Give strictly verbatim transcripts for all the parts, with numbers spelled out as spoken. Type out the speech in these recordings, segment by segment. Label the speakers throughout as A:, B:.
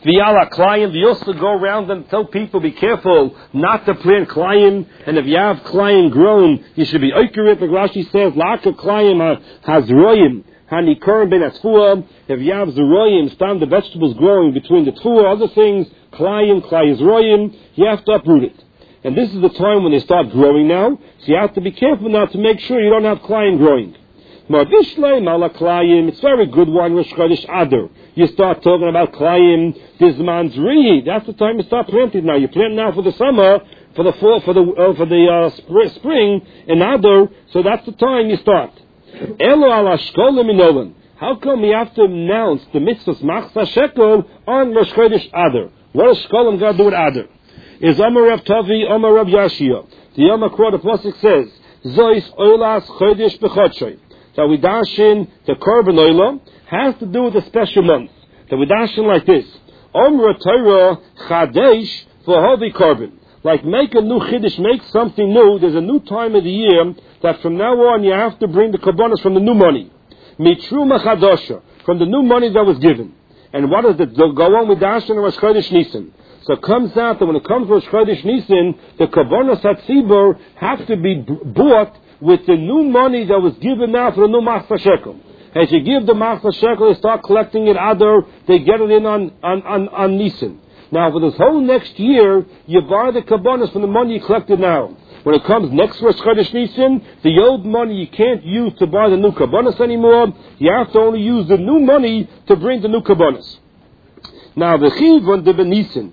A: V'yala Klayim, we also go around and tell people, be careful not to plant Klayim, and if you have Klayim grown, you should be accurate. Like Rashi says, La'aka Klayim has royim, Hanikorim ben Atfuah. If you have Zeroyim, stand the vegetables growing between the Tfuah, other things, Klayim, Klayim, Zeroyim, you have to uproot it. And this is the time when they start growing now, so you have to be careful now to make sure you don't have Klayim growing. It's a very good one, Rosh Chodesh Adar. You start talking about Klayim, Dizman Zri. That's the time you start planting now. You plant now for the summer, for the fall, for the uh, for the uh, spring, spring in Adar. So that's the time you start. Elo ala shkolim inolan. How come we have to announce the mitzvahs Machzah Shekel on Rosh Chodesh Adar? What does shkolim got to do with Adar? Is Amar Rav Tavi, Amar Rav Yashia. The Amar Quad Pasuk says, Zois Olas Chodesh B'Chodshay. That we dash in the Korban Oila has to do with a special month. That we dash in like this. Omra Torah Chadesh V'Hovi Korban. Like make a new Chiddush, make something new. There's a new time of the year that from now on you have to bring the Korbanos from the new money. Mitruma Chadosha. From the new money that was given. And what does it go on with dash in Rosh Chodesh Nisan? So it comes out that when it comes to Rosh Chodesh Nisan, the Korbanos HaTzibur have to be bought with the new money that was given now for the new Machzah Shekel. As you give the Machzah Shekel, they start collecting it Adar, they get it in on, on, on, on Nisan. Now for this whole next year, you buy the Korbanos from the money you collected now. When it comes next Rosh Chodesh Nisan, the old money you can't use to buy the new Korbanos anymore. You have to only use the new money to bring the new Korbanos. Now the Chiv on the Benisan,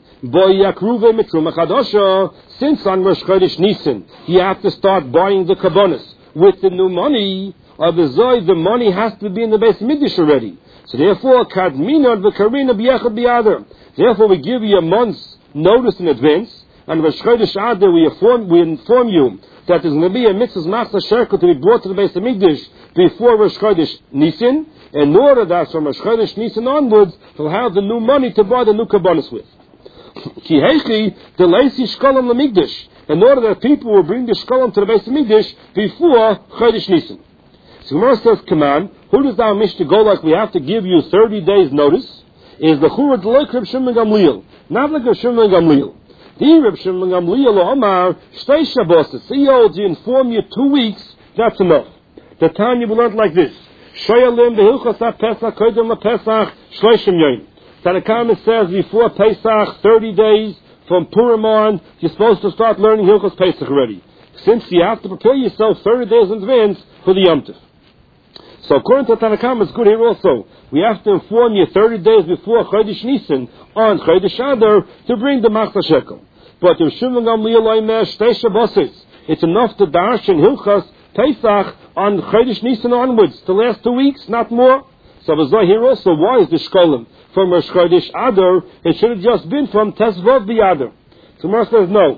A: since on Rosh Chodesh Nisan you have to start buying the Korbanos with the new money, of the Zoy, the money has to be in the Beis Mikdash already. So therefore, Kadmina v'Karina b'Yechad b'Adar. Therefore, we give you a month's notice in advance, and Rosh Chodesh Adar we inform we inform you that there's going to be a mitzvah Machzah Shekel to be brought to the Beis Mikdash before Rosh Chodesh Nisan, in order that from Rosh Chodesh Nisan onwards, we'll have the new money to buy the new Korbanos with. Ki heichi delaisi shkolam lemigdash. In order that people will bring the shkolam to the Beis Mikdash before Chodesh Nisan. So Gemara says, come on, who does our Mishnah go like we have to give you thirty days notice? Is the Churah like Reb Shimon Gamliel, not like Reb Shimon Gamliel. The Reb Shimon Gamliel Omar Shtei Shabbos. He holds you inform you two weeks. That's enough. The time you will learn like this. Shoyalim behilchos ha-Pesach kodem la-Pesach shloshim yom. Tanakama says before Pesach, thirty days from Purim on, you're supposed to start learning Hilchos Pesach already. Since you have to prepare yourself thirty days in advance for the Yom Tov. So according to Tanakama, it's good here also. We have to inform you thirty days before Chodesh Nisan on Chodesh Adar to bring the Machzah Shekel. But if Shimon Gamliel Omer Shtei Shabbos, it's enough to dash in Hilchos Pesach on Chodesh Nisan onwards, the last two weeks, not more. So here also, why is the Shkolim from Rosh Chodesh Adar? It should have just been from Tesvav B'Adar. So Mar says no.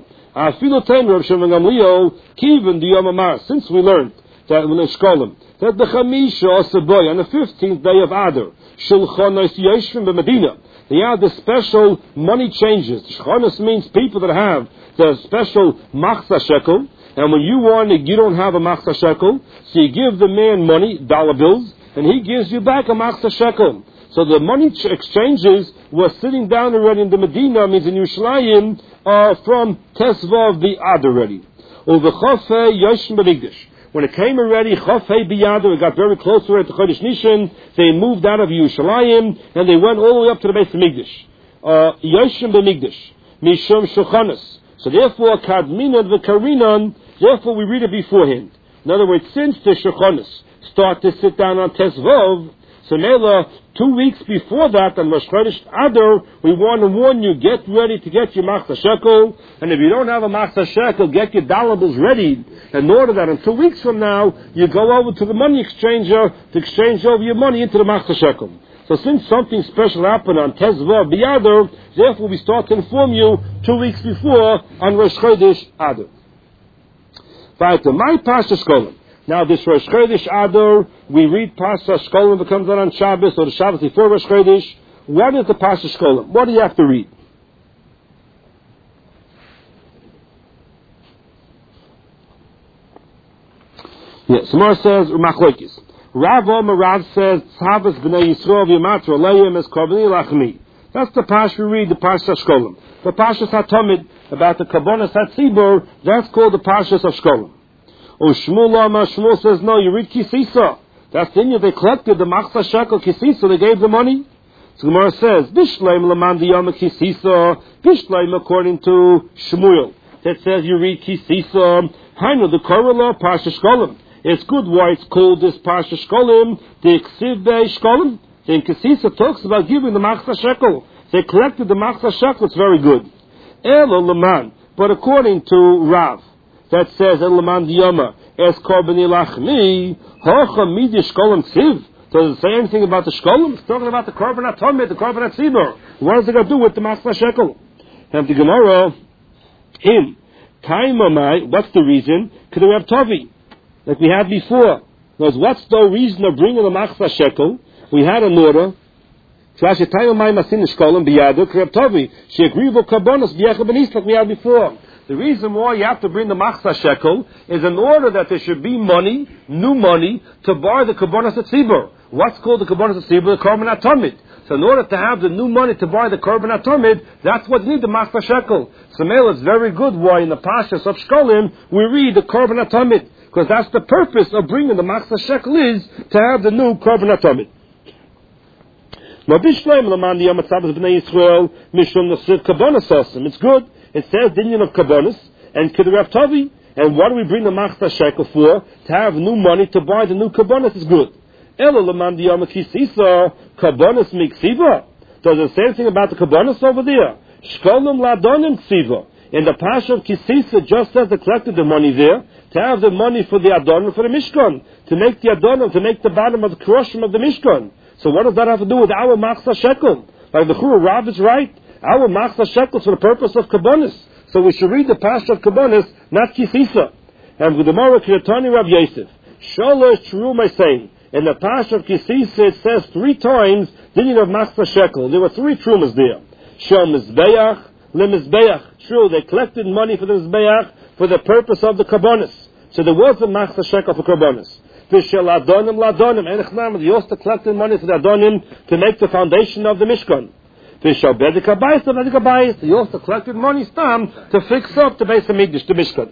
A: Since we learned that when the Shkolim, that the Chamisha Asaboy on the fifteenth day of Adar, Shulchanos Yeshvim b'Medina, they have the special money changes. Shulchanos means people that have the special Machzah Shekel, and when you want it, you don't have a Machzah Shekel, so you give the man money, dollar bills, and he gives you back a Machzah Shekel. So the money ch- exchanges were sitting down already in the Medina, means in Yerushalayim, uh, from Tesvav B'Adar already. Over Chofei Yoshim B'Mikdash. When it came already, Chofei B'Adar, it got very close to Chodesh Nisan, they moved out of Yerushalayim, and they went all the way up to the Beis Mikdash. Yoshim B'Mikdash. Mishum Shochanos. So therefore, Kadminan V'Karinan, therefore we read it beforehand. In other words, since the Shochanos start to sit down on Tesvav, so Mela, two weeks before that, on Rosh Chodesh Adar, we want to warn you, get ready to get your Machzah Shekel, and if you don't have a Machzah Shekel, get your dollar bills ready, in order that in two weeks from now, you go over to the money exchanger to exchange over your money into the Machzah Shekel. So since something special happened on Tesvav B'Adar, therefore we start to inform you two weeks before on Rosh Chodesh Adar. Weiter, my Pasha Shkolim. Now this Rosh Chodesh Adar, we read Pasha Shkolim that comes out on Shabbos, or the Shabbos before Rosh Chodesh. What is the Pasha Shkolim? What do you have to read? Yes, Samar says, Machlokes. Rav Omer Rav says, Tzavas b'nei Yisrael v'yamatra leim es karbani lachmi. That's the Parsha we read, the Parsha of Shkolim. The Parsha HaTamid, about the Kabbanas HaTzibur, that's called the Parsha of Shkolim. Oh, Shmuel Amar, Shmuel says, no, you read Kisisa. That's the Indian, they collected the Machsa Shekel Kisisa, they gave the money. So Gemara says, Bishleim Laman Diyama Kisisa, Bishleim according to Shmuel. That says you read Kisisa, Hainu, the Korala, Parsha Shkolim. It's good why it's called this Parsha Shkolim, the Ksiv Bei Shkolim. Then Kisisa talks about giving the Machsa Shekel. They collected the Machsa Shekel, it's very good. Elo Laman, but according to Rav, that says El Laman Diyama, Es Korbani Lachmi, Hocha Midi Shkolim Ksiv. Does it say anything about the Shkolim? It's talking about the Korban HaTamid, the Korban HaTzibur. What is it going to do with the Machsa Shekel? And the Gemara, in Taimamai, what's the reason? Could we have Tavi? Like we had before. Because what's the reason of bringing the Machsa Shekel? We had an order. Like we had before. The reason why you have to bring the Machsa Shekel is in order that there should be money, new money, to buy the Kabbanas HaTzibur. What's called the Kabbanas HaTzibur? The Korban HaTamid. So in order to have the new money to buy the Korban HaTamid, that's what you need, the Machsa Shekel. So Mela, it's very good why in the Pashas of Shkolim we read the Korban HaTamid. Because that's the purpose of bringing the Machsa Shekel is to have the new Korban HaTamid. It's good. It says the union of Kabbanas and Kidarav Tavi. And what do we bring the Machsa Shekel for? To have new money to buy the new Kabbanas is good. Elo Laman Diyama Kisisa Kabbanas Miksiva. Does it say anything about the Kabbanas over there? Shkolim Ladonim Ksiva. In the Pasha of Kisisa just says they collected the money there to have the money for the Adonim, for the Mishkan, to make the Adonim, to make the bottom of the Kroshim of the Mishkan. So what does that have to do with our Machsa Shekel? Like the Chura Rav is right. Our Machsa Shekel is for the purpose of Kabbanas. So we should read the Pasha of Kabbanas, not Kisisa. And with the Mara Kiratani Rav Yosef, Shalosh Truma is saying, in the Pasha of Kisisa it says three times the union of Machsa Shekel. There were three Trumas there. Shal Mizbeach, Le Mizbeach. True, they collected money for the Mizbeach for the purpose of the Kabbanas. So there was a Machsa Shekel for Kabbanas. Vishal Adonim Ladonim, Enechnam, they also collected money for the Adonim to make the foundation of the Mishkan. Vishal Bedek Abayis, the Bedek Abayis, they also collected money stam to fix up the base of Mikdash, the Mishkan.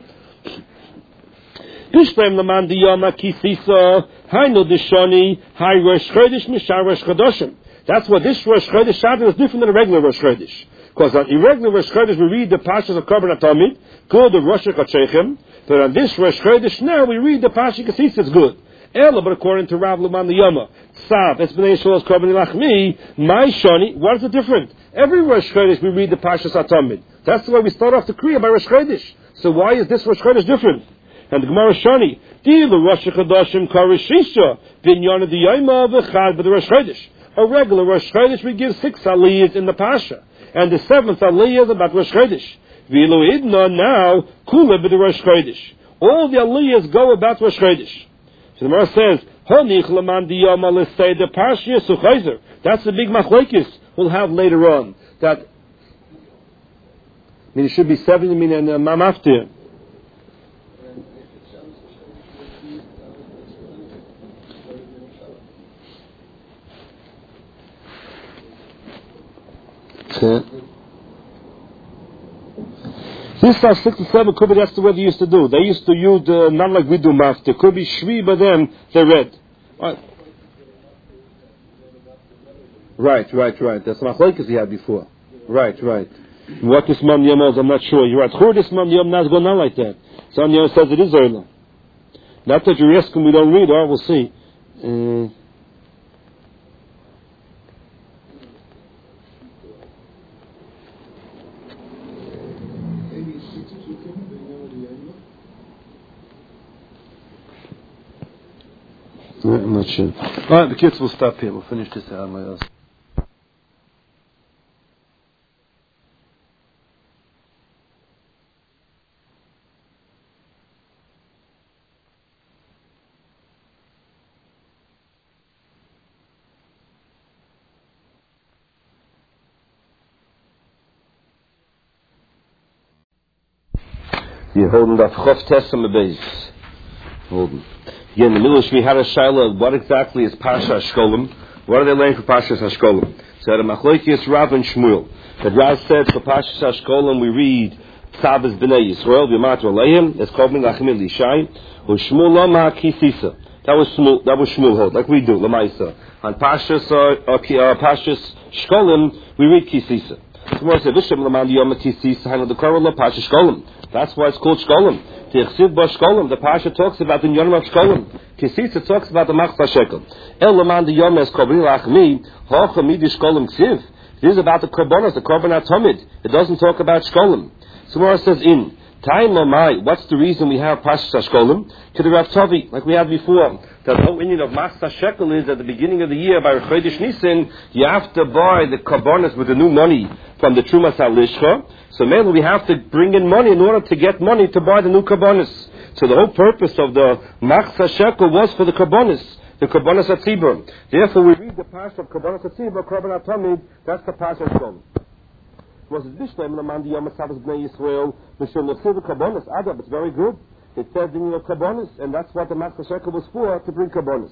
A: Bishleim Laman Diyama Kisisa, Hainu Dishoni, Hai Rosh Chodesh Mishar Rosh Chodoshim. That's what this Rosh Chodesh Shabbos is different than a regular Rosh Chodesh. Because on irregular Rosh Chodesh we read the Pashas of Korban HaTamid, called the Rosh Chodesh. But on this Rosh Chodesh now we read the Pasha Kisisa. It's good. Ela, but according to Rav Laman Diyama, Tzav, Esbnei Yisrael's Korban Lachmi, My Shani, what is it different? Every Rosh Chodesh we read the Pashas HaTamid. That's the way we start off the Kriya by Rosh Chodesh. So why is this Rosh Chodesh different? And the Gemara Shani, Dilu Rosh Chodashim Karishisha, Binyana Diyama V'chad, but the Rosh Chodesh. A regular Rosh Chodesh we give six aliyahs in the Pasha. And the seventh aliyah is about Rosh Chodesh. V'ilu idna now, Kula b'the Rosh Chodesh. All the aliyahs go about Rosh Chodesh. So the Gemara says, Honich Laman Diyama L'sei the Parsha Suchayzer. That's the big machlekes we'll have later on. That, I mean, it should be seven, I mean, and uh, Mamaftir. This are six to seven could be that's the way they used to do. They used to use uh, not like we do master. Could be shvi, but then they read. Right, right, right. right. That's machlokes he had before. Right, right. What this man yom is, I'm not sure. You're right. Who this man yom not going on like that? Some yom says it is early. Not that you're asking, we don't read. Or we'll see. Uh, I'm not sure. Alright, the kids will stop here. We'll finish this out. My else. You're holding that Chof Tesam base. Holding. Again, in the middle of we had a shaila, what exactly is Parsha Shkolim? What are they learning for Parsha Shkolim? So the Machlokes Rav and Shmuel. That Rav said for Parshas Hashkolim we read Tzavas B'nai Yisrael V'yamatu Aleim. It's called Lachmil Lishai. U'Shmuel Lama Kisisa. That was Shmuel. That was Shmuel hold like we do Lamaisa. On Parshas uh, uh, Parshas Shkolim we read Kisisa. Tomorrow said Visham Laman Yom Kisisa Hanu the Korah Parshas Shkolim. That's why it's called Shkolim. The Chsiv Bo Shkolim. The Parsha talks about the Yom of Shkolim. Kisisa talks about the Machzah Shekel. El Laman Yom Es Kobri Lachmi Hocha Midi Shkolim Ksiv. It is about the Korbanos, the Korban Atomid. It doesn't talk about Shkolim. Tomorrow says in Time Lamai. What's the reason we have Parshas Shkolim? To the Rav Tavi, like we had before. The whole Indian of Machzah Shekel is at the beginning of the year by Chodesh Nisan, you have to buy the Korbanos with the new money from the Trumas HaLishcha. So mainly we have to bring in money in order to get money to buy the new Korbanos. So the whole purpose of the Machzah Shekel was for the Korbanos, the Korbanos HaTzibur. Therefore we read the Parsha of Korbanos HaTzibur, Korban Atomid, that's the Parsha of Shkolim. Was it Bishleim Laman Yom Tzavas B'nai Yisrael, Mishum Nefil Korbanos, Adab, it's very good. It says in your Korbanos, and that's what the Machzah Shekel was for, to bring Korbanos.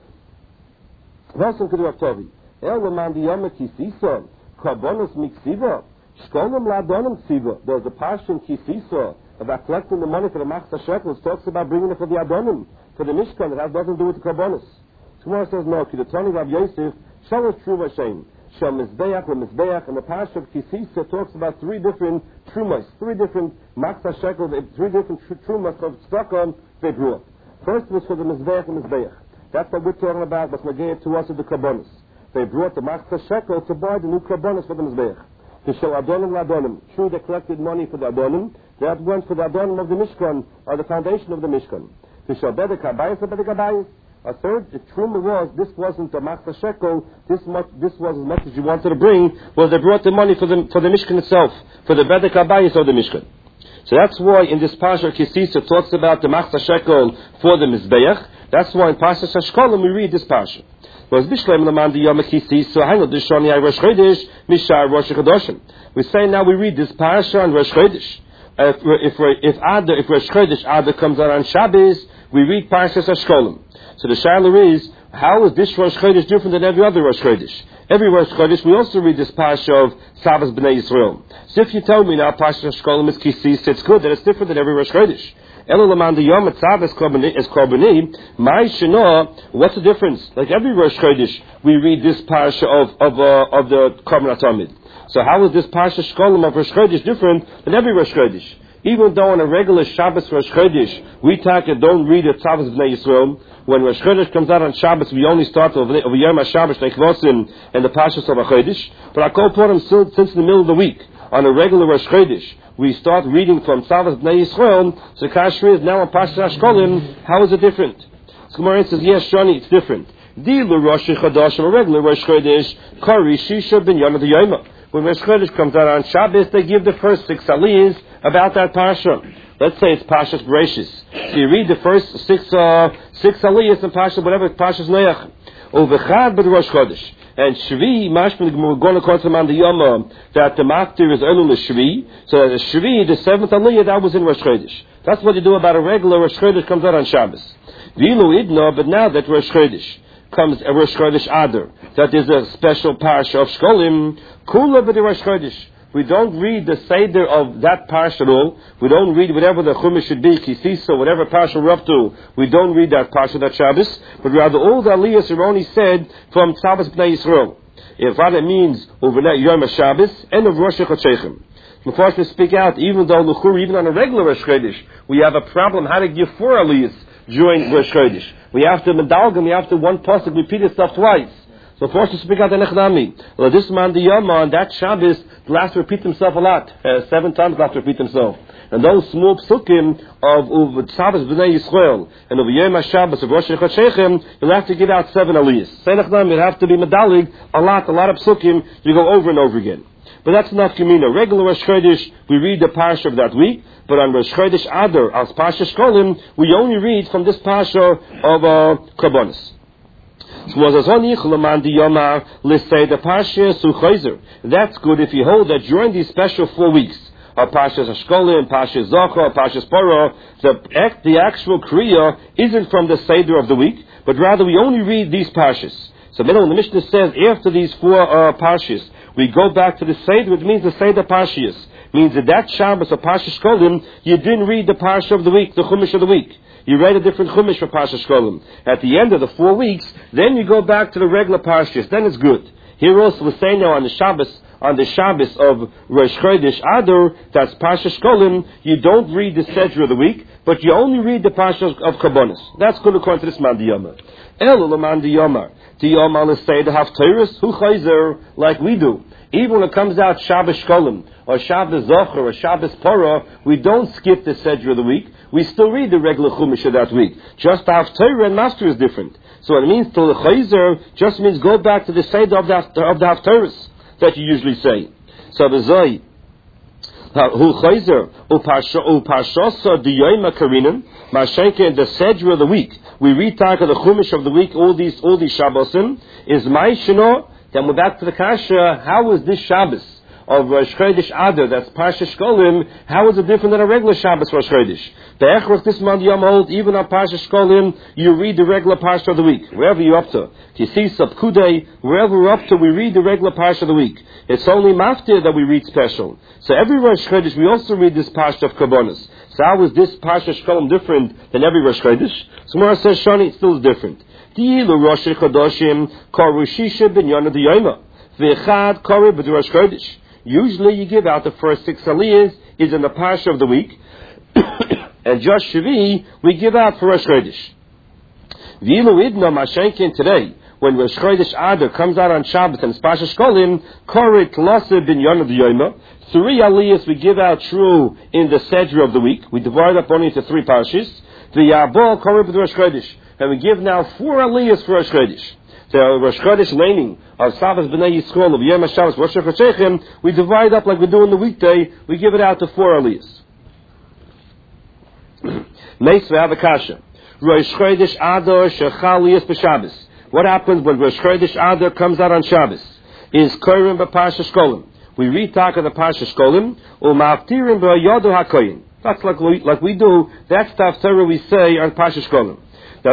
A: Person could do Aktovi. El Laman Yom Kisisa, Korbanos Miksiva, Shkolim Ladonim Ksiva. There's a Parsha in Kisisa about collecting the money for the Machzah Shekel. It talks about bringing it for the Adonim, for the Mishkan. It has nothing to do with the Korbanos. Tomorrow says, no, Kidatoni Rav Yosef, Shalosh Truva Shem. Shal Mizbeach or Mizbeach, and the Parsha of Kisisa talks about three different trumas, three different Machzah Shekel, three different trumas of Stockholm they brought. First was for the Mizbeach and Mizbeach. That's what we're talking about, what's Nagaya to us is the Korbanos. They brought the Machzah Shekel to buy the new Korbanos for the Mizbeach. To show Adonim Ladonim. True, they collected money for the Adonim. That went for the Adonim of the Mishkan, or the foundation of the Mishkan. To show Bedek Habayis or Bedek Habayis. A third, the truma was, this wasn't the Machzah Shekel, this much, this was as much as you wanted to bring, was they brought the money for the, for the Mishkan itself, for the Bedek Habayis of the Mishkan. So that's why in this Parsha Kisisa it talks about the Machzah Shekel for the Mizbeach. That's why in Parsha Hashkolim we read this Parsha. Was Bishleim Laman the Yom Kisisa, Hanu Dishoni Ay Rosh Chodesh, Mishar Rosh Chodoshim. We say now we read this Parsha on Rosh Chodesh. If, if, if, Adar, if Rosh Chodesh Adar comes out on Shabbos, we read Parsha Hashkolim. So the shaila is, how is this Rosh Chodesh different than every other Rosh Chodesh? Every Rosh Chodesh, we also read this Parsha of Tzavas B'nai Yisrael. So if you tell me now Parsha Hashkolim is Kisis, it's good that it's different than every Rosh Chodesh. Elo Laman Yom Tzavas is Korbani, Mai Shana, what's the difference? Like every Rosh Chodesh, we read this Parsha of, of, uh, of the Korban Atomid. So how is this Parsha Hashkolim of Rosh Chodesh different than every Rosh Chodesh? Even though on a regular Shabbos Rosh Chodesh, we take and don't read the Tzavas B'nai Yisrael, when Rosh Chodesh comes out on Shabbos, we only start over Yom HaShabbos, Nekvosim, and the Parshas of HaChodesh. But I call for them since in the middle of the week. On a regular Rosh Chodesh, we start reading from Tzavas B'nai Yisrael. So Kashri is now on Parshas Hashkolim. How is it different? So Gemara says, yes, Shani, it's different. Dilu Rosh Chodesh, a regular Rosh Chodesh, Kari Shisha Ben Yom Yoma. When Rosh Chodesh comes out on Shabbos, they give the first six aliyahs about that Parsha. Let's say it's Parshas Bereshis. So you read the first six uh, six aliyahs in Parsha, whatever, Parshas Noach. Ovechad b'd Rosh Chodesh. And Shvi, mashman, we're going to call to man the Yom, that the Maktir is Elul Shvi. So the Shvi, the seventh aliyah, that was in Rosh Chodesh. That's what you do about a regular Rosh Chodesh comes out on Shabbos. Vilu idna, but now that Rosh Chodesh comes a Rosh Chodesh Adar, that is a special Parsha of Shkolim, Kula b'd Rosh Chodesh. We don't read the Seder of that Parsha at all. We don't read whatever the Chumash should be, Kisisa, whatever Parsha we're up to. We don't read that Parsha, that Shabbos. But rather all the Aliyahs are only said from Tzavas B'nai Yisrael. If that means over Yom HaShabbos and of Rosh Chodesh. Before speak out, even though L'chur, even on a regular Rosh Chodesh, we have a problem how to give four Aliyahs during Rosh Chodesh. We have to medalgam, we have to one pasuk repeat itself twice. So forced to speak out the Nechdami. Well, this man, the Yom, on that Shabbos, the last to repeat himself a lot. Uh, seven times last to repeat himself. And those small psukim of Tzavas B'nai Yisrael and of Yom HaShabbos of Rosh Chodesh, you'll have to give out seven aliyahs. Say Nechdami, you'll have to be medalig a lot, a lot of psukim, you go over and over again. But that's not Gemina. Regular Rosh Chodesh, we read the Parsha of that week. But on Rosh Chodesh Adar, as Parsha Shkolim, we only read from this Parsha of uh, Korbanos. So was as only Chulaman di Yomar, let's say the Parsha Suchayzer. That's good if you hold that during these special four weeks, or Parshas Hashkolim, Parshas Zochar, Parshas Parah, the act, the actual Kriya isn't from the Seder of the week, but rather we only read these Parshas. So middle of the Mishnah says, after these four uh, parshas, we go back to the Seder, which means the Seder Parshas. Means that that Shabbos or Parsha Shkolim, you didn't read the Parsha of the week, the Chumash of the week. You read a different Chumash for Parsha Shkolim. At the end of the four weeks, then you go back to the regular Parshas. Then it's good. Here also we're saying now on the Shabbos, on the Shabbos of Rosh Chodesh Adar, that's Parsha Shkolim, you don't read the Seder of the week, but you only read the Parsha of Kabbonis. That's good according to this Man Diyamar. El Man Diyamar. Diyamar let's say the Haftarus, Hu Chayzer, like we do. Even when it comes out Shabbos Shkolim, or Shabbos Zocher, or Shabbos Porah, we don't skip the Seder of the week. We still read the regular Chumash of that week. Just the Haftarah and Master is different. So what it means to the Chayzer just means go back to the Seder of the, of the Haftarus that you usually say. So the Zay, Hu Chayzer, Uparshasa Diyayma Karinim, Mashenke, the Seder of the week. We read Taka, the Chumash of the week, all these, all these Shabbosim, is Maishino. Then we're back to the Kasha. How is this Shabbos of Rosh Chodesh Adar, that's Parsha Shkolim, how is it different than a regular Shabbos Rosh Chodesh? The Echrach this month Yom holds, even on Parsha Shkolim, you read the regular Parsha of the week, wherever you're up to. Kisisa, Pkudei, wherever we're up to, we read the regular Parsha of the week. It's only Maftir that we read special. So every Rosh Chodesh, we also read this Parsha of Kabbonis. So how is this Parsha Shkolim different than every Rosh Chodesh? So Mara says, Shani, it still is different. Di'ilu Rosh Chodoshim, Karushisha ben Yonah Diyayma, V'echad Kari b'du Rosh Chodesh. Usually you give out the first six aliyahs is in the Parsha of the week, and just Shvi we give out for Rosh Chodesh. V'ilu idna mashenkin today, when Rosh Chodesh Adar comes out on Shabbos and it's Parsha Shkolim, Kari Tlasa ben Yonah Diyayma, three aliyahs we give out true in the Seder of the week. We divide up only into three Parshas. V'yabol Kari b'du Rosh Chodesh. And we give now four aliyahs for Rosh Chodesh. The Rosh Chodesh laning of Shabbos B'nai Yisrael of Yom HaShabbos Rosh Chodesh, we divide up like we do on the weekday. We give it out to four aliyahs. Meis ve'avakasha. Rosh Chodesh Adar shechal aliyahs b'Shabbos. What happens when Rosh Chodesh Adar comes out on Shabbos? Is korim b'Parsha Shkolim. We read Taka the Parsha Shkolim, u'maftirim b'Yodu HaKoyin. That's like we, like we do. That's the Haftarah we say on Parsha Shkolim. The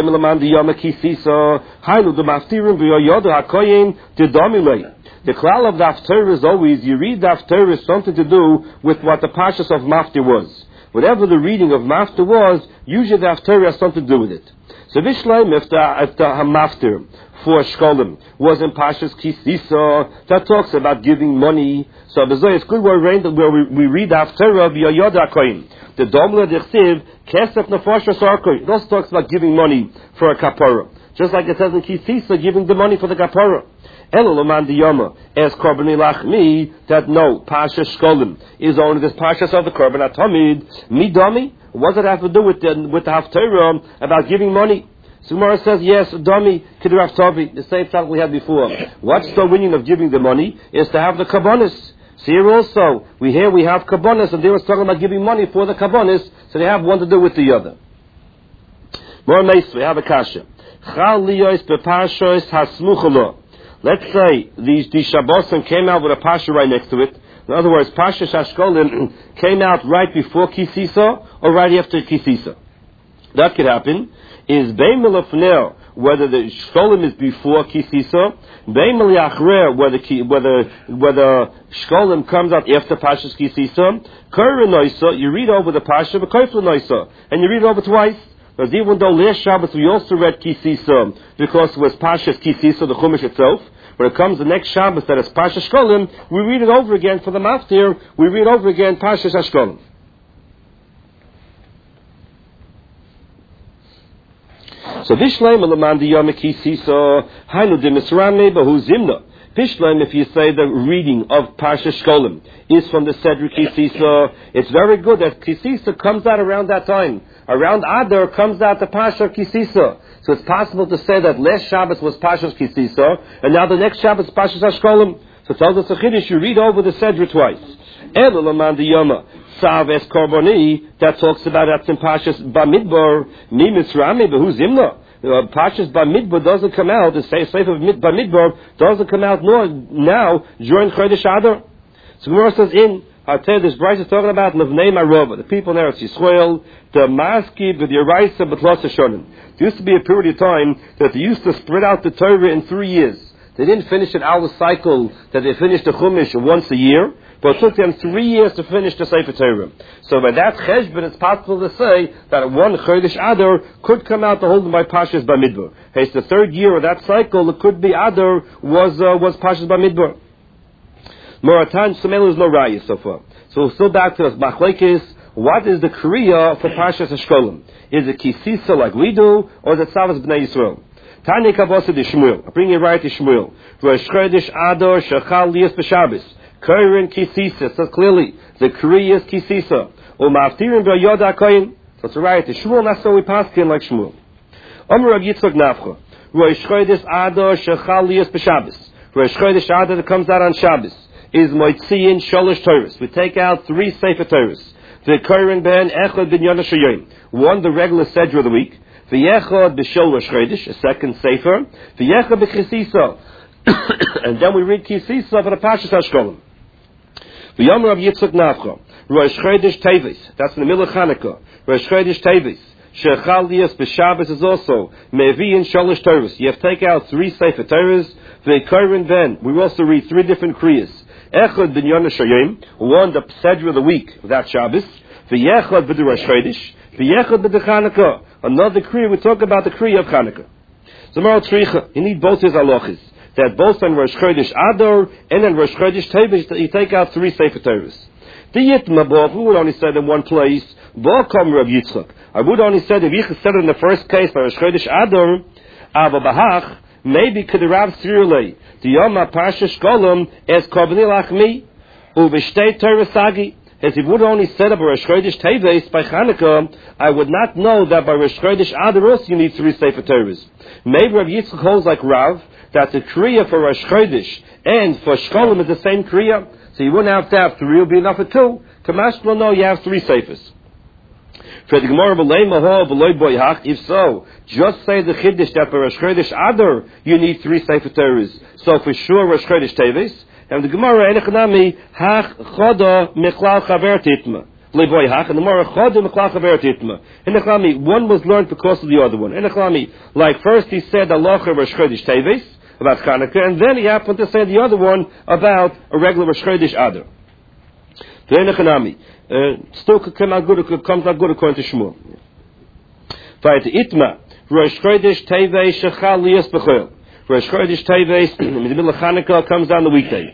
A: klal of the Haftarah is always, you read the Haftarah is something to do with what the Parshas of Maftir was. Whatever the reading of Maftir was, usually the Haftarah has something to do with it. So Vishleim, if the, if the Maftir for Shkolim was in Parshas Kisisa, that talks about giving money. So it's good where we, we read the Haftarah of Yoyod HaKoyin. The Domla Dechsiv, Kesef Nefosha Sarkoi. It also talks about giving money for a kapara. Just like it says in Kisisa, giving the money for the kapara. Elulaman Diyama, as Korban Lachmi, that no, Pasha Shkolim is only this Pashas of the Korban Atomid. Midami, what does it have to do with the, with the Haftarah about giving money? Sumara says, yes, Dami, Kidraf Tovi, the same thought we had before. What's the meaning of giving the money? Is to have the Kabbonis. So here also, we hear we have Kabbonis, and they were talking about giving money for the Kabbonis, so they have one to do with the other. More nice, we have a kasha. Chal liyos beparshos hasmuchalo. Let's say these, these Shabbosim came out with a Pasha right next to it. In other words, Pasha Shashkolim came out right before Kisisa or right after Kisisa. That could happen. Is Bein Milafneo, whether the Shkolim is before Kisisa, Bein Miliachrer, whether whether whether Shkolim comes out after Pasha's Kisisa, Kura Noisa, you read over the Pasha, but Koifla Noisa, and you read it over twice. Because even though last Shabbos we also read Kisisa, because it was Pasha's Kisisa, the Chumash itself, when it comes the next Shabbos that is Pasha Shkolim, we read it over again for the Maftir, we read over again Pasha Shkolim. So Vishleim Alaman Diyama Kisisa, Hainu Dimisrame Bahu Zimna. Vishleim, if you say the reading of Pasha Shkolim is from the Seder Kisisa, it's very good that Kisisa comes out around that time. Around Adar comes out the Pasha Kisisa. So it's possible to say that last Shabbos was Pasha's Kisisa, and now the next Shabbos is Pasha's Shkolim. So it tells us a Chiddush, you read over the Seder twice. Elulaman Diyama. Sav es Korboni, that talks about that's in Pashas Bamidbar, Mimis Rami, Behu Zimna. Pashas Bamidbar doesn't come out, the Sefer of Bamidbar doesn't come out nor now during Chodesh Adar. So Gemara says in I'll tell you, this Bryce is talking about Levnei Marova, the people in Eretz Yisrael, the Maski, the Yeraisa, B'tlos Hashonim. There used to be a period of time that they used to spread out the Torah in three years. They didn't finish it out of the cycle that they finished the Chumash once a year, but it took them three years to finish the Sefer Torah. So by that cheshbon, it's possible to say that one Chodesh Adar could come out to hold them by Pashas Bamidbar. Hey, it's the third year of that cycle. It could be Adar was uh, was Pashas Bamidbar. Moratan Shemelu is no raya so far. So we're still back to this Machlekes. What is the Kriya for Pashas Hashkolim? Is it Kisisa like we do, or is it Savas Bnei Yisrael? Tani Kavosa de Shmuel. I bring you right to Shmuel. Rosh Chodesh Adar Shechal Lias B'Shabbos. Kairin Kisisa. So clearly, the Kriya is Kisisa. Umaftirin B'Yoda Koyin. So it's right to Shmuel. That's how we pass in like Shmuel. Omer Rav Yitzchak Nafcha. Rosh Chodesh Adar Shechal Lias B'Shabbos. Rosh Chodesh Adar that comes out on Shabbos is Moitziin Sholosh Torahs. We take out three Sefer Torahs. The Kairin Ben Echad Ben Yonah Shayim. One, the regular Sedra of the week. The Yechad B'Shol Rosh Chodesh, a second Sefer. The Yechad B'Chisisa. And then we read Kisisa for the Pashas Hashkolim. The Yom Rav Yitzchak Nafcha. Rosh Chodesh Teves. That's in the middle of Chanukah. Rosh Chodesh Teves. Shechal Lias B'Shabbos is also Mevi'in Sholosh Torahs. You have to take out three Sefer Torahs. The Kairin Ben. We also read three different Kriyas. Echad Ben Yonah Shayim, one the Sedra of the week of that Shabbos. The Yechad B'D Rosh Chodesh. The Yechad B'D Chanukah. Another Kriya, we talk about the Kriya of Chanukah. Zomar Tzricha, you need both his halachas. That both on Rosh Chodesh Adar and on Rosh Chodesh Teves, you take out three Sefer Torahs. The Yitma B'Av, we would only say in one place, B'Akam Rav Yitzchak. I would only say, if you said it in the first case by Rosh Chodesh Adar, Ava Bahach, maybe could the Rav Sirulei, the Yom Pasha Shkolim, as Kovni Lachmi, Uveshtei Torah Sagi. As he would only set up a Rosh Chodesh Teves by Chanukah, I would not know that by Rosh Chodesh Adar also you need three Sefer Torahs. Maybe Rav Yitzchak holds like Rav, that the Kriya for Rosh Chodesh and for Shkolim is the same Kriya, so you wouldn't have to have three, it would be enough for two. Kamash will know you have three Sefers. For the Gemara Boyhach, if so, just say the Chiddush that for Rosh Chodesh Adar you need three Sefer Torahs. So for sure Rosh Chodesh Teves. And the Gemara Enechanami Hach Choda Mechlal Chaver Titma. Leboyhach and the Gemara Choda Mechlal Chaver Titma. Enechanami, one was learned because of the other one. Enechanami, like first he said Allah Rosh Chodesh Teves about Chanukah, and then he happened to say the other one about a regular Rosh Chodesh Adar. The Enechanami. Uh, still could come out good, it comes out good according to Shmuel. Fight Itma, Rosh Chodesh Teves Shechal Lias B'Chol. Rosh Chodesh Teves in the middle of Chanukah comes down the weekday.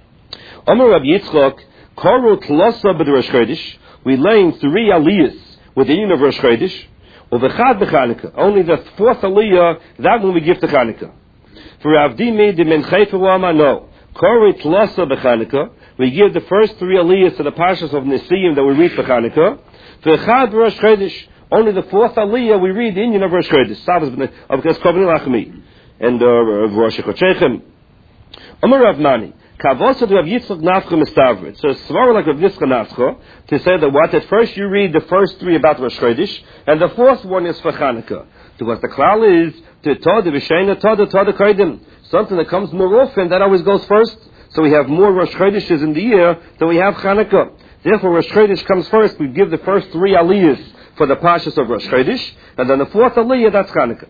A: Omer Rav Yitzchak, Koru Tlosa B'D Rosh Chodesh. We laying three aliyahs with the union of Rosh Chodesh. Uvechad B'Chanukah. Only the fourth aliyah, that one we give to Chanukah. For Rav Dimi, the Mencheifa Wama, no. Koru Tlosa B'Chanukah. We give the first three aliyahs to the Pashas of Nesiyim that we read for Chanukah. For Chad Rosh Chodesh, only the fourth aliyah we read the Indian of Rosh Chodesh. Sabbath of Kovni Lachmi and uh, Rosh Chodesh. Amar Rav Nani, Kavosa Rav Yitzchak Nafcha Mistavrit. So it's more like Rav Yitzchak Nafcha to say that what at first you read the first three about Rosh Chodesh, and the fourth one is for Chanukah. Because the klal is to Todah V'Sheina Todah Todah Kodim. Something that comes more often that always goes first. So we have more Rosh Chodeshes in the year than we have Chanukah. Therefore, Rosh Chodesh comes first. We give the first three aliyahs for the Pashas of Rosh Chodesh, and then the fourth aliyah, that's Chanukah.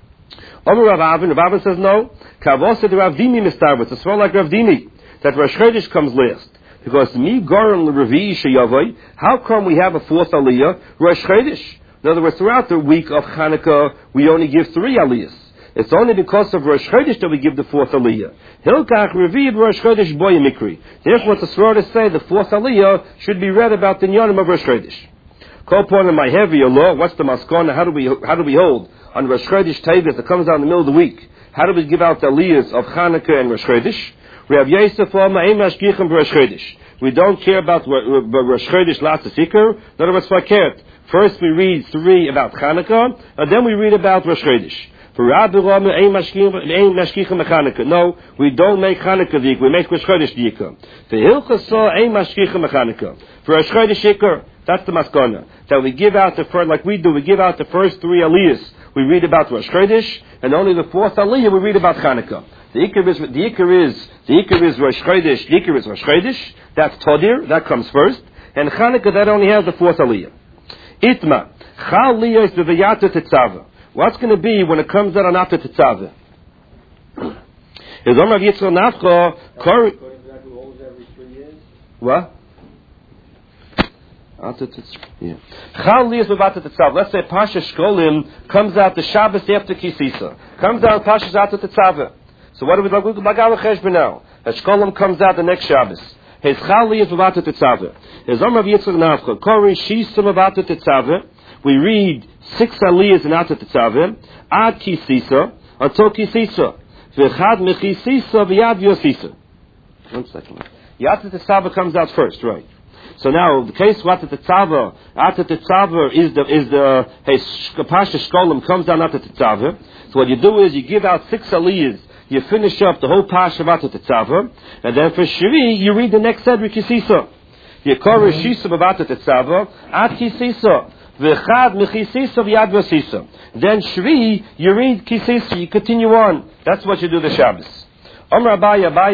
A: Omer Rav Avin, Rav Avin says no. Kavosa de Rav Dimi mistarvitz. It's more like Rav Dimi, that Rosh Chodesh comes last. Because mi goron l'revi'i sheyavoy, how come we have a fourth aliyah, Rosh Chodesh? In other words, throughout the week of Chanukah, we only give three aliyahs. It's only because of Rosh Chodesh that we give the fourth aliyah. Hilkach revi'ib Rosh Chodesh boy mikri. Therefore, what the Sroras say, the fourth aliyah should be read about the Nyanim of Rosh Chodesh. Call upon my heavier law. What's the maskana? How do we how do we hold on Rosh Chodesh Teves that comes out in the middle of the week? How do we give out the aliyahs of Chanukah and Rosh Chodesh? Rav Yosef Lama Ein Mashgichim Rosh Chodesh. We don't care about Rosh Chodesh Last Fikr. In other words, Fakert. First we read three about Chanukah, and then we read about Rosh Chodesh. For Rabbi Rama Ein Mashgichim Chanukah. No, we don't make Chanukah Dik. We make Rosh Chodesh Dikah. For Hilchah Saw Ein Mashgichim Chanukah. For Rosh Chodesh Shikr. That's the maskana. That we give out the first, like we do, we give out the first three aliyahs. We read about Rosh Chodesh, and only the fourth aliyah we read about Chanukah. The Iker is, the Iker is, the Iker is Rosh Chodesh, the Iker is Rosh Chodesh, that's Todir, that comes first, and Chanukah, that only has the fourth Aliyah. Itma, Chal Liyah is the V'yata Tetzaveh. What's going to be when it comes out on Ata Tetzaveh? Is Omar Yitzchak Nafcha, Kor... What? Yeah. Let's say Pasha Shkolim comes out the Shabbos after Kisisa. Comes out Pasha's Ata Tetzaveh. So what do we do? We Bagal Cheshbon now. The Shkolim comes out the next Shabbos. His Chali is Ata Tetzaveh. His Omar Yitzchak Nafcha, Kori Shisam Ata Tetzaveh. We read six Aliyahs in Ata Tetzaveh. Ad Kisisa until Kisisa. V'chad Mechisisa v'yad Yosisa. One second. Ata Tetzaveh comes out first, right? So now the case Ata Tetzaveh, Ata Tetzaveh is the is the hey Pasha Shkolim comes down Ata Tetzaveh. So what you do is you give out six aliyahs, you finish up the whole Pasha of Ata Tetzaveh, and then for Shvi you read the next Sedri Kisisa. You call Rishisa of Ata Tetzaveh, At Kisisa, V'chad Mechisisa V'yad V'sisa. Then Shvi you read Kisisa, you continue on. That's what you do the Shabbos. Amar Abaye Abaye.